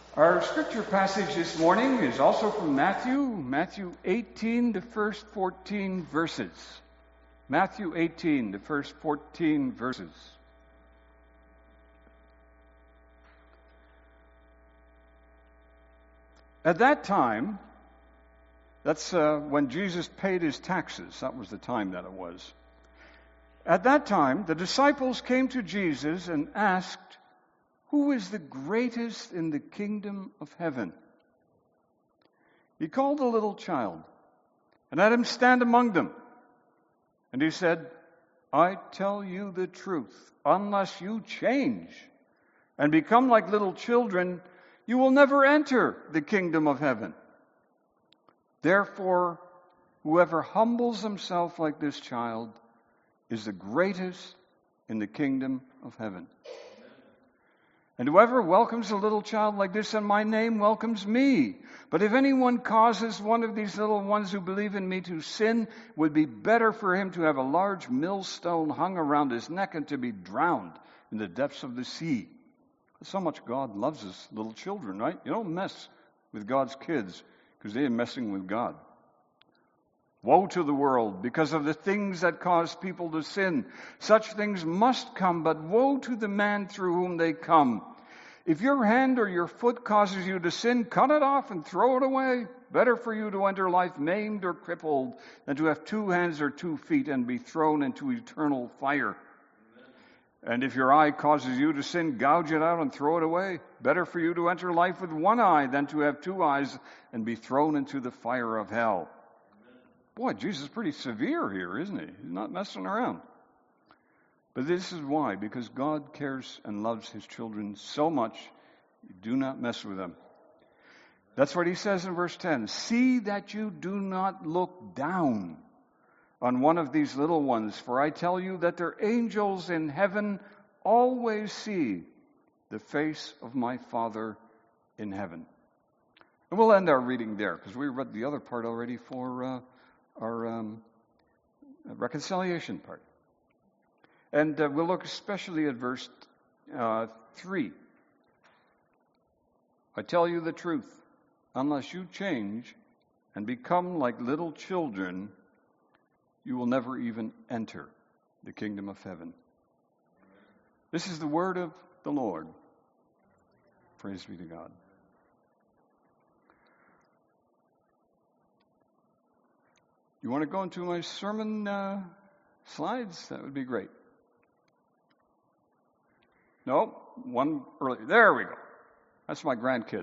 Our scripture passage this morning is also from Matthew 18, the first 14 verses. Matthew 18, the first 14 verses. At that time, that's when Jesus paid his taxes. That was the time that it was. At that time, the disciples came to Jesus and asked, "Who is the greatest in the kingdom of heaven?" He called a little child and had him stand among them. And he said, "I tell you the truth, unless you change and become like little children, you will never enter the kingdom of heaven. Therefore, whoever humbles himself like this child is the greatest in the kingdom of heaven. And whoever welcomes a little child like this in my name welcomes me. But if anyone causes one of these little ones who believe in me to sin, it would be better for him to have a large millstone hung around his neck and to be drowned in the depths of the sea." That's how much God loves his little children, right? You don't mess with God's kids because they're messing with God. Woe to the world because of the things that cause people to sin. Such things must come, but woe to the man through whom they come. If your hand or your foot causes you to sin, cut it off and throw it away. Better for you to enter life maimed or crippled than to have 2 hands or 2 feet and be thrown into eternal fire. And if your eye causes you to sin, gouge it out and throw it away. Better for you to enter life with 1 eye than to have 2 eyes and be thrown into the fire of hell. Boy, Jesus is pretty severe here, isn't he? He's not messing around. But this is why, because God cares and loves his children so much, you do not mess with them. That's what he says in verse 10. "See that you do not look down on one of these little ones, for I tell you that their angels in heaven always see the face of my Father in heaven." And we'll end our reading there, because we read the other part already for our reconciliation part. And we'll look especially at verse 3. "I tell you the truth, unless you change and become like little children, you will never even enter the kingdom of heaven." This is the word of the Lord. Praise be to God. You want to go into my sermon slides? That would be great. No, one early. There we go. That's my grandkid.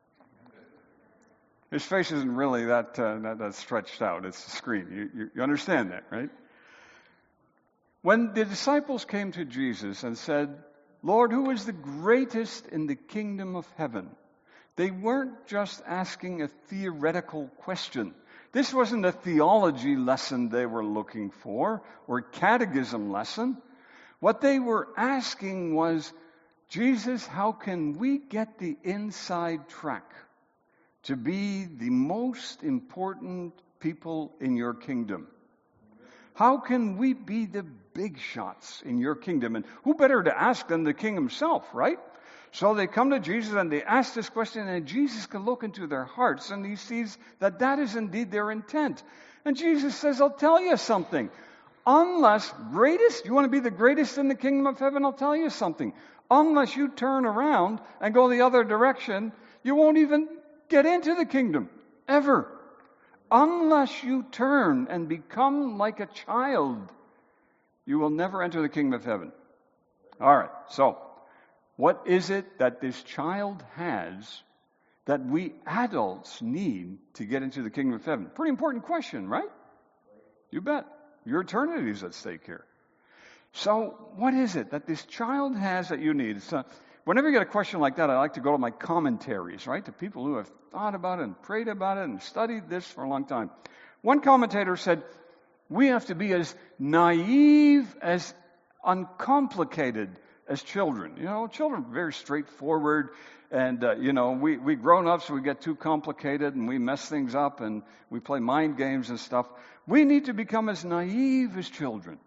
His face isn't really that stretched out. It's the screen. You understand that, right? When the disciples came to Jesus and said, "Lord, who is the greatest in the kingdom of heaven?" they weren't just asking a theoretical question. This wasn't a theology lesson they were looking for, or a catechism lesson. What they were asking was, "Jesus, how can we get the inside track to be the most important people in your kingdom? How can we be the big shots in your kingdom?" And who better to ask than the king himself, right? So they come to Jesus and they ask this question, and Jesus can look into their hearts and he sees that that is indeed their intent. And Jesus says, "I'll tell you something. Unless you want to be the greatest in the kingdom of heaven, I'll tell you something. Unless you turn around and go the other direction, you won't even get into the kingdom, ever. Unless you turn and become like a child, you will never enter the kingdom of heaven." All right, so what is it that this child has that we adults need to get into the kingdom of heaven? Pretty important question, right? You bet. Your eternity is at stake here. So what is it that this child has that you need? So whenever you get a question like that, I like to go to my commentaries, right? To people who have thought about it and prayed about it and studied this for a long time. One commentator said, we have to be as naive, as uncomplicated as children. You know, children are very straightforward, and, we grown-ups, we get too complicated, and we mess things up, and we play mind games and stuff. We need to become as naive as children.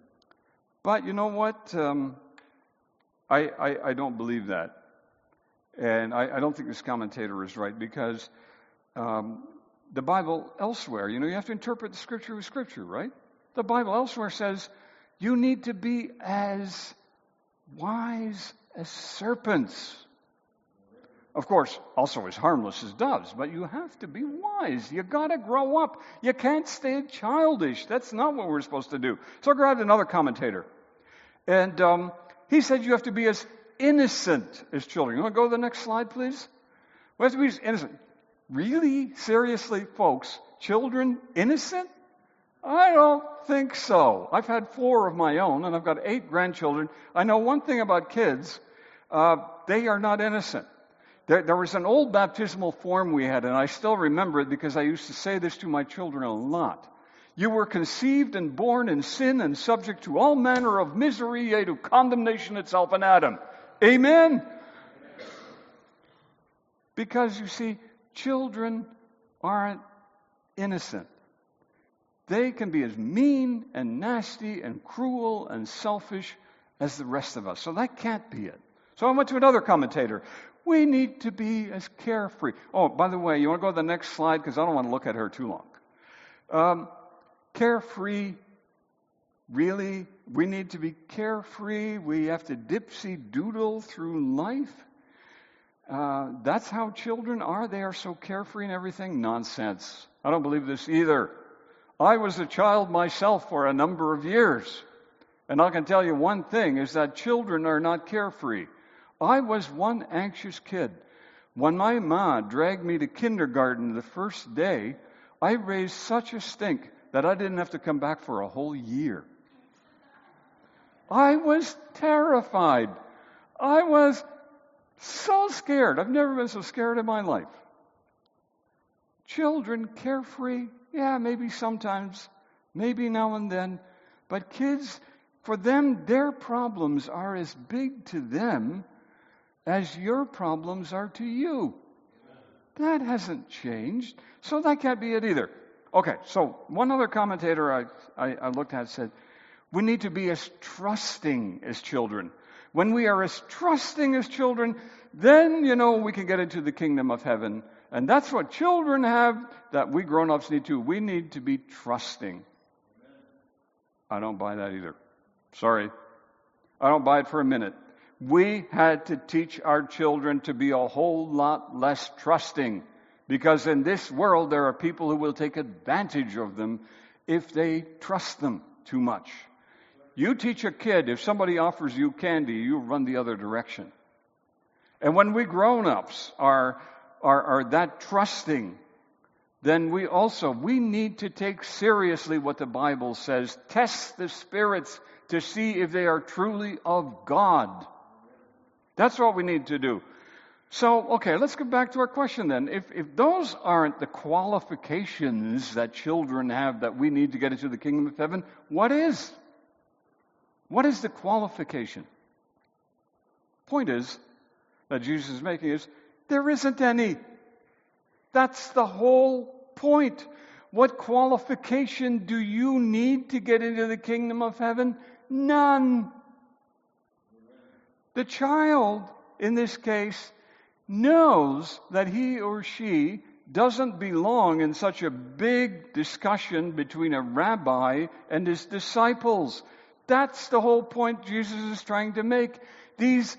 But you know what? I don't believe that. And I don't think this commentator is right, because the Bible elsewhere, you have to interpret the Scripture with Scripture, right? The Bible elsewhere says you need to be as wise as serpents. Of course, also as harmless as doves, but you have to be wise. You got to grow up. You can't stay childish. That's not what we're supposed to do. So I grabbed another commentator, and he said you have to be as innocent as children. You want to go to the next slide, please? We have to be as innocent. Really? Seriously, folks? Children innocent? I don't think so. I've had 4 of my own, and I've got 8 grandchildren. I know one thing about kids. They are not innocent. There was an old baptismal form we had, and I still remember it because I used to say this to my children a lot. You were conceived and born in sin and subject to all manner of misery, yea, to condemnation itself in Adam. Amen? Because, you see, children aren't innocent. They can be as mean and nasty and cruel and selfish as the rest of us. So that can't be it. So I went to another commentator. We need to be as carefree. Oh, by the way, you want to go to the next slide? Because I don't want to look at her too long. Carefree, really? We need to be carefree. We have to dipsy-doodle through life. That's how children are. They are so carefree and everything. Nonsense. I don't believe this either. I was a child myself for a number of years. And I can tell you one thing, is that children are not carefree. I was one anxious kid. When my ma dragged me to kindergarten the first day, I raised such a stink that I didn't have to come back for a whole year. I was terrified. I was so scared. I've never been so scared in my life. Children, carefree, yeah, maybe sometimes, maybe now and then. But kids, for them, their problems are as big to them as your problems are to you. That hasn't changed. So that can't be it either. Okay, so one other commentator I looked at said, we need to be as trusting as children. When we are as trusting as children, then, we can get into the kingdom of heaven. And that's what children have that we grown-ups need to. We need to be trusting. I don't buy that either. Sorry. I don't buy it for a minute. We had to teach our children to be a whole lot less trusting, because in this world there are people who will take advantage of them if they trust them too much. You teach a kid, if somebody offers you candy, you run the other direction. And when we grown-ups are that trusting, then we need to take seriously what the Bible says. Test the spirits to see if they are truly of God. That's what we need to do. So, okay, let's get back to our question then. If those aren't the qualifications that children have that we need to get into the kingdom of heaven, what is? What is the qualification? Point is, that Jesus is making is, there isn't any. That's the whole point. What qualification do you need to get into the kingdom of heaven? None. The child, in this case, knows that he or she doesn't belong in such a big discussion between a rabbi and his disciples. That's the whole point Jesus is trying to make. These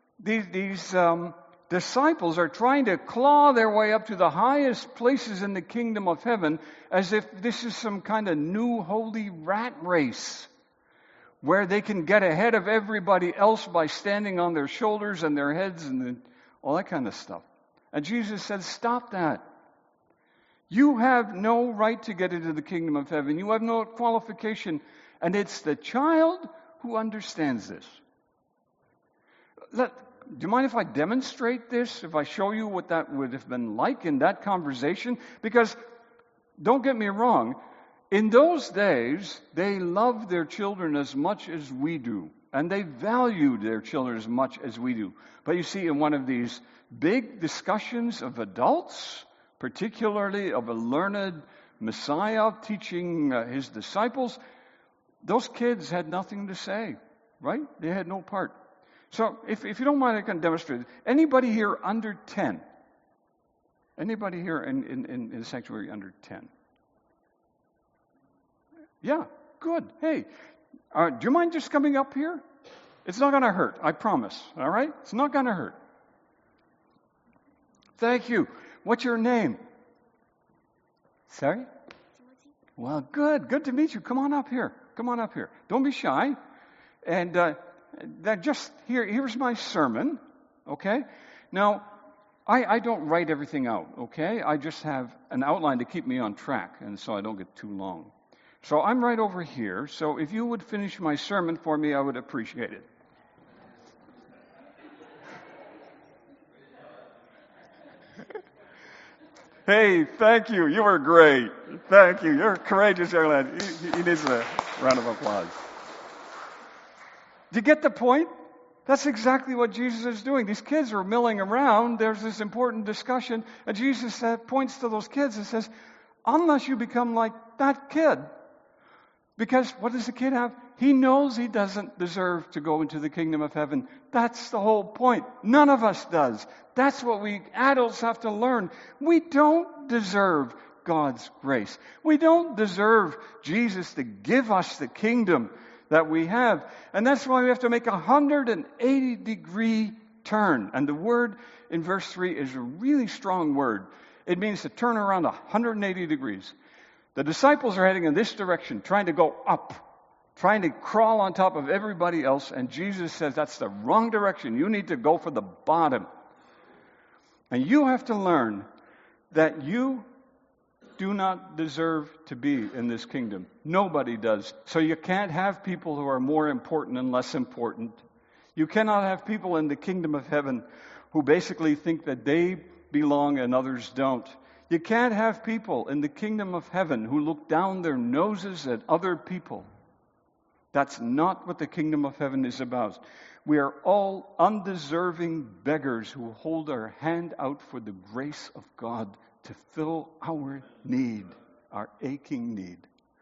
disciples are trying to claw their way up to the highest places in the kingdom of heaven as if this is some kind of new holy rat race where they can get ahead of everybody else by standing on their shoulders and their heads and all that kind of stuff. And Jesus said, stop that. You have no right to get into the kingdom of heaven. You have no qualification. And it's the child who understands this. Do you mind if I demonstrate this? If I show you what that would have been like in that conversation? Because, don't get me wrong, in those days, they loved their children as much as we do. And they valued their children as much as we do. But you see, in one of these big discussions of adults, particularly of a learned Messiah teaching his disciples, those kids had nothing to say, right? They had no part. So if you don't mind, I can demonstrate it. Anybody here under 10? Anybody here in the sanctuary under 10? Yeah, good. Hey, do you mind just coming up here? It's not going to hurt, I promise. All right? It's not going to hurt. Thank you. What's your name? Sorry? Timothy. Well, good. Good to meet you. Come on up here. Come on up here. Don't be shy. And here's my sermon. Okay? Now, I don't write everything out. Okay? I just have an outline to keep me on track, and so I don't get too long. So I'm right over here. So if you would finish my sermon for me, I would appreciate it. Hey, thank you. You were great. Thank you. You're a courageous young lad. He needs a round of applause. Do you get the point? That's exactly what Jesus is doing. These kids are milling around. There's this important discussion. And Jesus points to those kids and says, unless you become like that kid. Because what does the kid have? He knows he doesn't deserve to go into the kingdom of heaven. That's the whole point. None of us does. That's what we adults have to learn. We don't deserve God's grace. We don't deserve Jesus to give us the kingdom that we have. And that's why we have to make a 180-degree turn. And the word in verse 3 is a really strong word. It means to turn around 180 degrees. The disciples are heading in this direction, trying to go up, trying to crawl on top of everybody else. And Jesus says that's the wrong direction. You need to go for the bottom. And you have to learn that you do not deserve to be in this kingdom. Nobody does. So you can't have people who are more important and less important. You cannot have people in the kingdom of heaven who basically think that they belong and others don't. You can't have people in the kingdom of heaven who look down their noses at other people. That's not what the kingdom of heaven is about. We are all undeserving beggars who hold our hand out for the grace of God to fill our need, our aching need.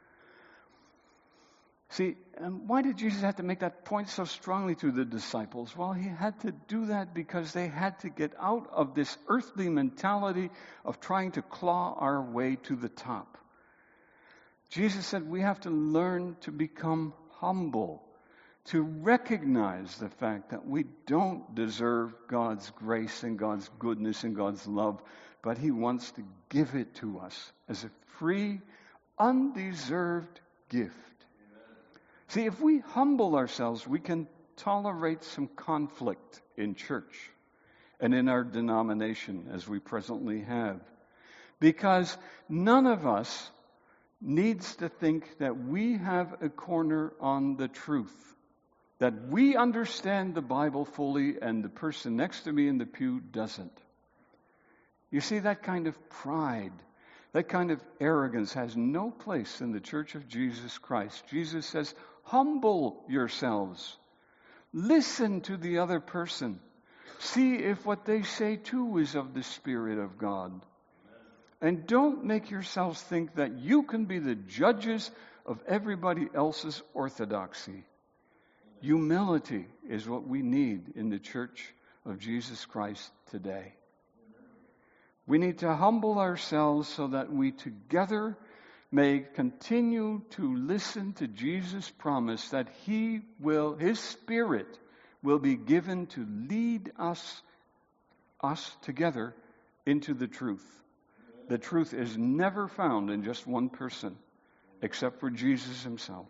See, why did Jesus have to make that point so strongly to the disciples? Well, he had to do that because they had to get out of this earthly mentality of trying to claw our way to the top. Jesus said we have to learn to become humble, to recognize the fact that we don't deserve God's grace and God's goodness and God's love, but he wants to give it to us as a free, undeserved gift. See, if we humble ourselves, we can tolerate some conflict in church and in our denomination as we presently have. Because none of us needs to think that we have a corner on the truth, that we understand the Bible fully and the person next to me in the pew doesn't. You see, that kind of pride, that kind of arrogance has no place in the church of Jesus Christ. Jesus says, humble yourselves. Listen to the other person. See if what they say too is of the Spirit of God. And don't make yourselves think that you can be the judges of everybody else's orthodoxy. Humility is what we need in the church of Jesus Christ today. We need to humble ourselves so that we together may continue to listen to Jesus' promise that His Spirit will be given to lead us together into the truth. The truth is never found in just one person, except for Jesus himself.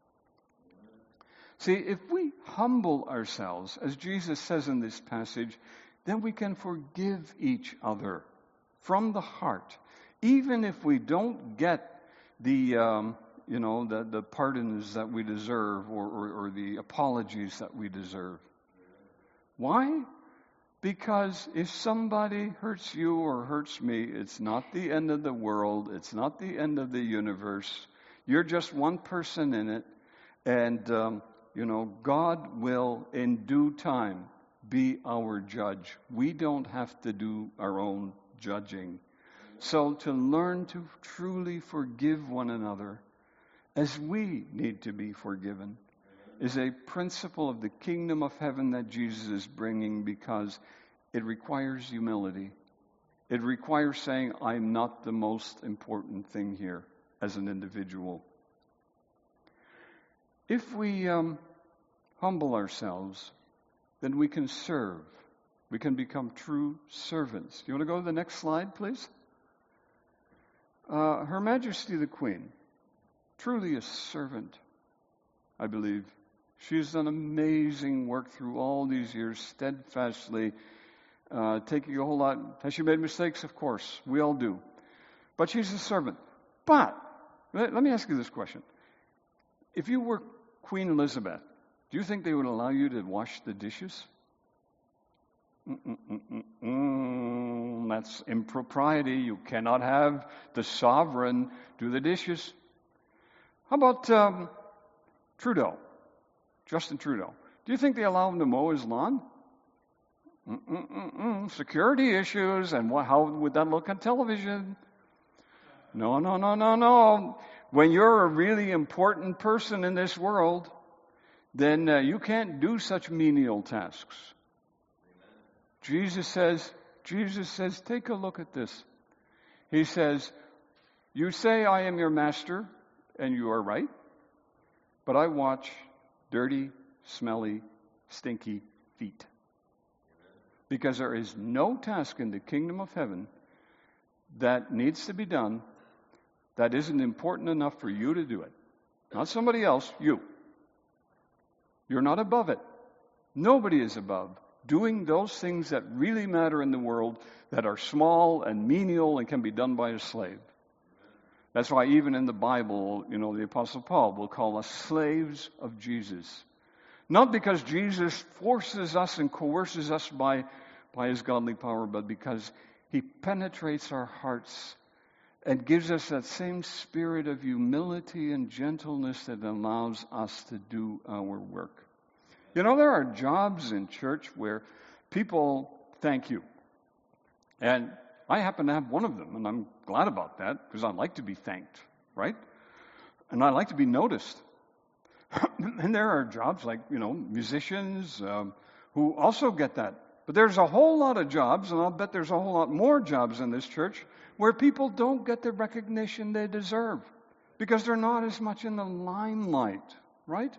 See, if we humble ourselves, as Jesus says in this passage, then we can forgive each other from the heart, even if we don't get the pardons that we deserve or the apologies that we deserve. Why? Because if somebody hurts you or hurts me, it's not the end of the world. It's not the end of the universe. You're just one person in it. And, God will in due time be our judge. We don't have to do our own judging. So to learn to truly forgive one another as we need to be forgiven is a principle of the kingdom of heaven that Jesus is bringing because it requires humility. It requires saying, I'm not the most important thing here as an individual. If we humble ourselves, then we can serve. We can become true servants. Do you want to go to the next slide, please? Her Majesty the Queen, truly a servant, I believe. She's done amazing work through all these years, steadfastly, taking a whole lot. Has she made mistakes? Of course, we all do. But she's a servant. But, let me ask you this question. If you were Queen Elizabeth, do you think they would allow you to wash the dishes? That's impropriety. You cannot have the sovereign do the dishes. How about Trudeau? Justin Trudeau. Do you think they allow him to mow his lawn? Security issues, and how would that look on television? No. When you're a really important person in this world, then you can't do such menial tasks. Jesus says, take a look at this. He says, you say I am your master, and you are right, but I watch dirty, smelly, stinky feet. Because there is no task in the kingdom of heaven that needs to be done that isn't important enough for you to do it. Not somebody else, you. You're not above it. Nobody is above doing those things that really matter in the world that are small and menial and can be done by a slave. That's why even in the Bible, the Apostle Paul will call us slaves of Jesus. Not because Jesus forces us and coerces us by his godly power, but because he penetrates our hearts and gives us that same spirit of humility and gentleness that allows us to do our work. There are jobs in church where people thank you. And I happen to have one of them, and I'm glad about that because I like to be thanked, right? And I like to be noticed. And there are jobs like, musicians who also get that. But there's a whole lot of jobs, and I'll bet there's a whole lot more jobs in this church where people don't get the recognition they deserve because they're not as much in the limelight, right?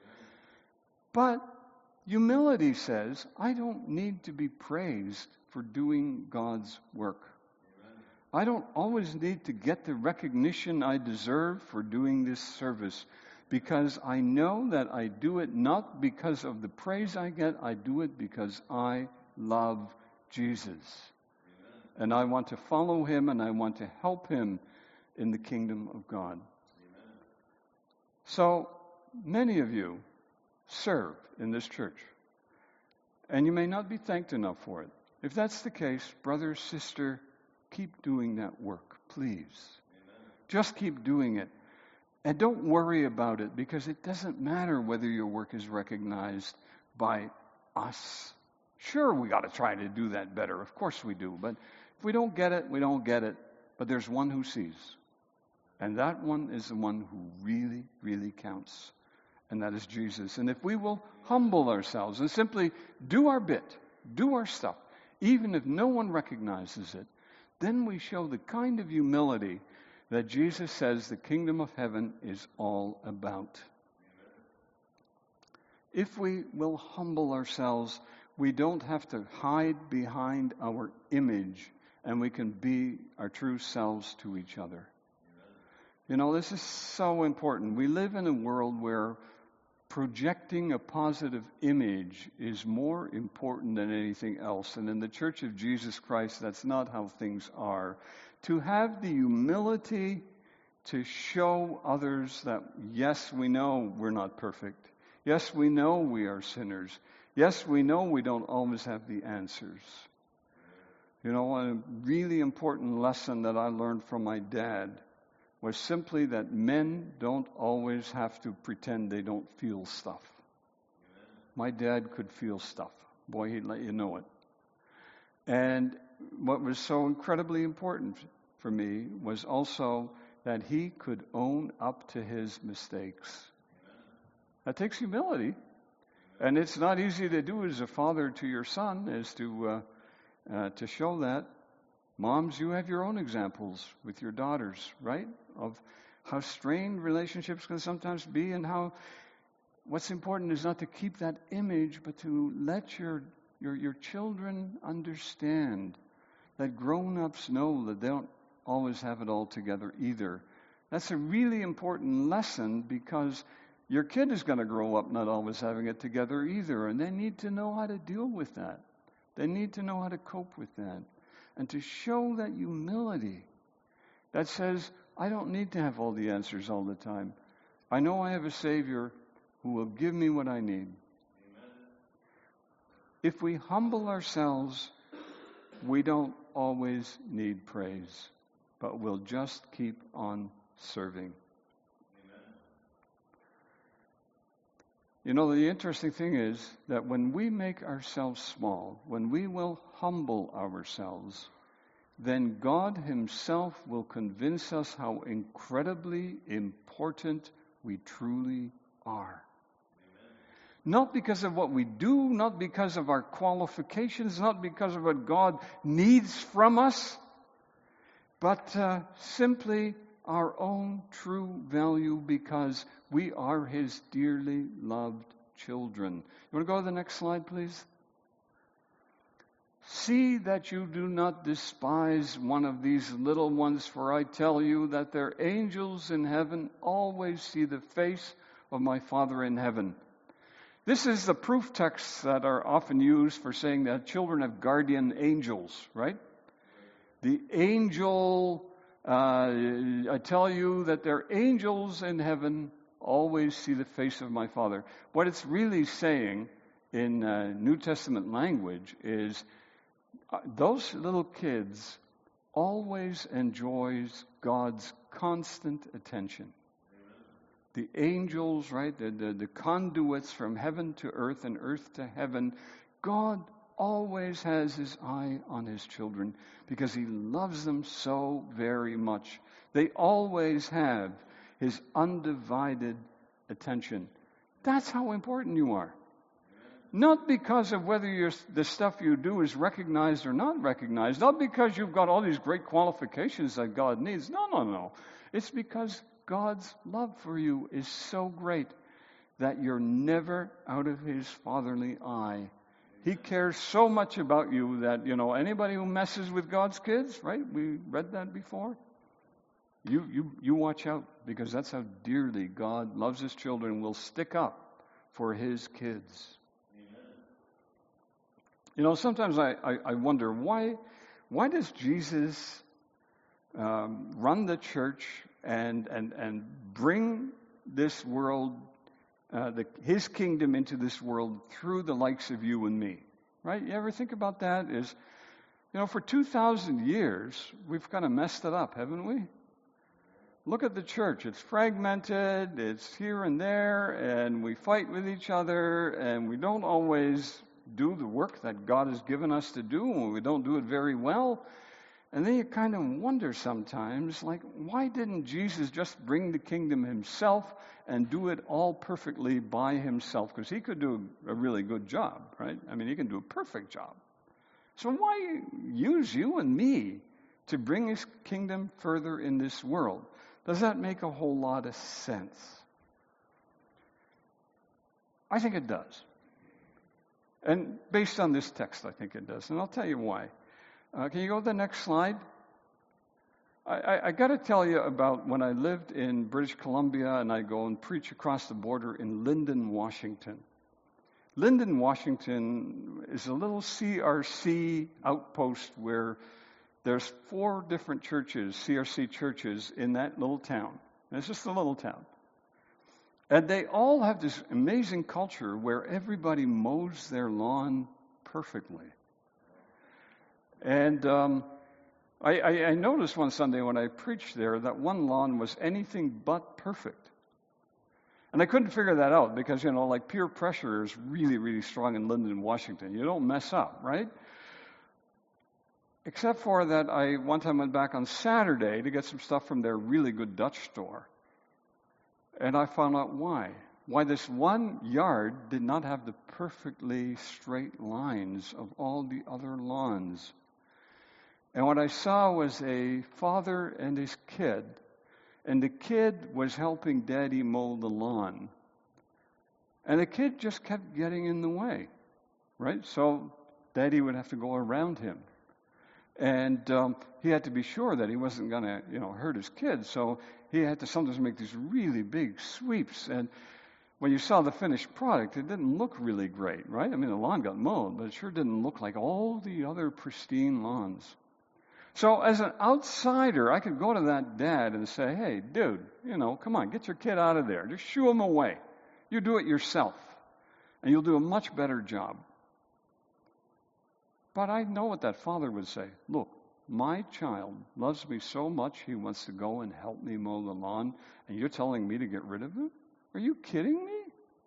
But humility says, I don't need to be praised for doing God's work. I don't always need to get the recognition I deserve for doing this service because I know that I do it not because of the praise I get, I do it because I love Jesus. And I want to follow him and I want to help him in the kingdom of God. So many of you serve in this church. And you may not be thanked enough for it. If that's the case, brother, sister, keep doing that work, please. Amen. Just keep doing it. And don't worry about it because it doesn't matter whether your work is recognized by us. Sure, we got to try to do that better. Of course we do. But if we don't get it, we don't get it. But there's one who sees. And that one is the one who really, really counts. And that is Jesus. And if we will humble ourselves and simply do our bit, do our stuff, even if no one recognizes it, then we show the kind of humility that Jesus says the kingdom of heaven is all about. If we will humble ourselves, we don't have to hide behind our image, and we can be our true selves to each other. This is so important. We live in a world where projecting a positive image is more important than anything else. And in the Church of Jesus Christ, that's not how things are. To have the humility to show others that, yes, we know we're not perfect. Yes, we know we are sinners. Yes, we know we don't always have the answers. A really important lesson that I learned from my dad was simply that men don't always have to pretend they don't feel stuff. Amen. My dad could feel stuff. Boy, he'd let you know it. And what was so incredibly important for me was also that he could own up to his mistakes. Amen. That takes humility. And it's not easy to do as a father to your son, is to show that. Moms, you have your own examples with your daughters, right? Of how strained relationships can sometimes be, and how what's important is not to keep that image, but to let your children understand that grown-ups know that they don't always have it all together either. That's a really important lesson, because your kid is going to grow up not always having it together either, and they need to know how to deal with that. They need to know how to cope with that. And to show that humility that says, I don't need to have all the answers all the time. I know I have a Savior who will give me what I need. Amen. If we humble ourselves, we don't always need praise, but we'll just keep on serving. Amen. You know, the interesting thing is that when we make ourselves small, when we will humble ourselves, then God Himself will convince us how incredibly important we truly are. Amen. Not because of what we do, not because of our qualifications, not because of what God needs from us, but simply our own true value, because we are His dearly loved children. You want to go to the next slide, please? See that you do not despise one of these little ones, for I tell you that their angels in heaven always see the face of my Father in heaven. This is the proof texts that are often used for saying that children have guardian angels, right? The angel, I tell you that their angels in heaven always see the face of my Father. What it's really saying in New Testament language is those little kids always enjoys God's constant attention. Amen. The angels, right, the conduits from heaven to earth and earth to heaven, God always has His eye on His children because He loves them so very much. They always have His undivided attention. That's how important you are. Not because of whether the stuff you do is recognized or not recognized. Not because you've got all these great qualifications that God needs. No. It's because God's love for you is so great that you're never out of His fatherly eye. He cares so much about you that, anybody who messes with God's kids, right? We read that before. You watch out, because that's how dearly God loves His children and will stick up for His kids. Sometimes I wonder, why does Jesus run the church and bring this world, His kingdom into this world through the likes of you and me? Right? You ever think about that? For 2,000 years, we've kind of messed it up, haven't we? Look at the church. It's fragmented, it's here and there, and we fight with each other, and we don't always do the work that God has given us to do, and we don't do it very well. And then you kind of wonder sometimes, why didn't Jesus just bring the kingdom Himself and do it all perfectly by Himself? Because He could do a really good job, right? I mean, He can do a perfect job. So why use you and me to bring His kingdom further in this world? Does that make a whole lot of sense? I think it does. And based on this text, I think it does. And I'll tell you why. Can you go to the next slide? I got to tell you about when I lived in British Columbia and I go and preach across the border in Lyndon, Washington. Lyndon, Washington is a little CRC outpost where there's 4 different churches, CRC churches, in that little town. And it's just a little town. And they all have this amazing culture where everybody mows their lawn perfectly. And I noticed one Sunday when I preached there that one lawn was anything but perfect. And I couldn't figure that out because, peer pressure is really, really strong in Lyndon, Washington. You don't mess up, right? Except for that I one time went back on Saturday to get some stuff from their really good Dutch store. And I found out why. why this one yard did not have the perfectly straight lines of all the other lawns. And what I saw was a father and his kid. And the kid was helping Daddy mow the lawn. And the kid just kept getting in the way, right? So Daddy would have to go around him. And he had to be sure that he wasn't going to, hurt his kid. So he had to sometimes make these really big sweeps. And when you saw the finished product, it didn't look really great, right? I mean, the lawn got mowed, but it sure didn't look like all the other pristine lawns. So as an outsider, I could go to that dad and say, hey, dude, come on, get your kid out of there. Just shoo him away. You do it yourself, and you'll do a much better job. But I know what that father would say. Look, my child loves me so much he wants to go and help me mow the lawn, and you're telling me to get rid of him? Are you kidding me?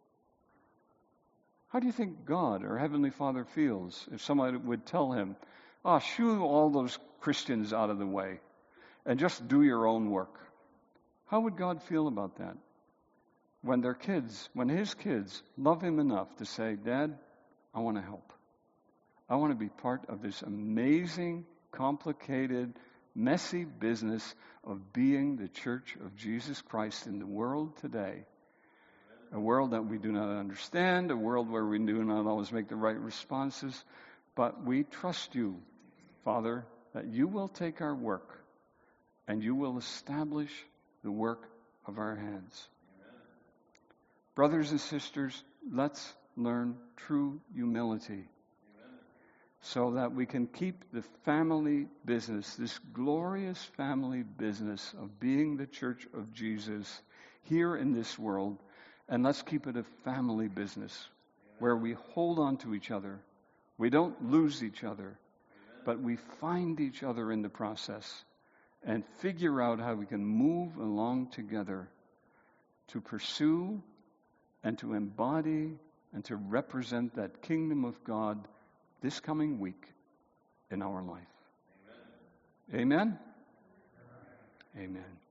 How do you think God or Heavenly Father feels if somebody would tell him, shoo all those Christians out of the way and just do your own work? How would God feel about that? When his kids love him enough to say, Dad, I want to help. I want to be part of this amazing, complicated, messy business of being the Church of Jesus Christ in the world today. A world that we do not understand, a world where we do not always make the right responses, but we trust you, Father, that you will take our work and you will establish the work of our hands. Brothers and sisters, let's learn true humility so that we can keep the family business, this glorious family business of being the Church of Jesus here in this world, and let's keep it a family business where we hold on to each other. We don't lose each other, but we find each other in the process and figure out how we can move along together to pursue and to embody and to represent that kingdom of God this coming week in our life. Amen? Amen. Amen.